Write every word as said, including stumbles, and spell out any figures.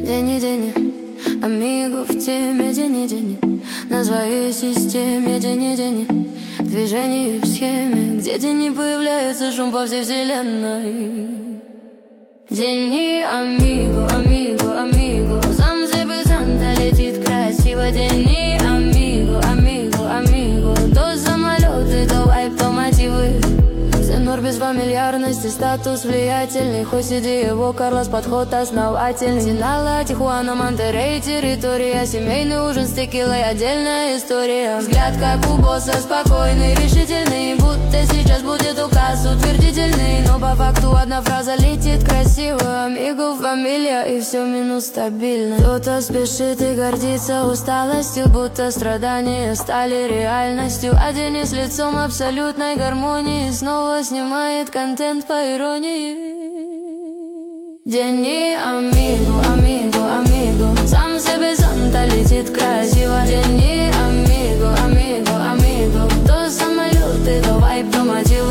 Дени, дени, амиго в теме, дени, дени, на своей системе, дени, дени, движение в схеме, где дени появляется шум по всей вселенной. Дени, амиго, амиго, амиго, сам себе Санта летит красиво. Дени, амиго, амиго, амиго, то самолеты, то вайп, то мотивы. Зенор без фамильярности, статус влиятельный. Хосиди его, Карлос, подход основательный. Синала, Тихуана, Монтерей, территория. Семейный ужин с текилой, отдельная история. Взгляд как у босса, спокойный, решительный, будто сейчас будет указ утвердительный. Но по факту одна фраза летит красиво. Амиго, фамилия и все минус стабильно. Кто-то спешит и гордится усталостью, будто страдания стали реальностью. А Денис лицом абсолютной гармонии снова снимает контент по иронии. Дени, амиго, амиго, амиго, сам себе Санта летит красиво. Дени, амиго, амиго, амиго, то самолеты, то вайп, то мотив.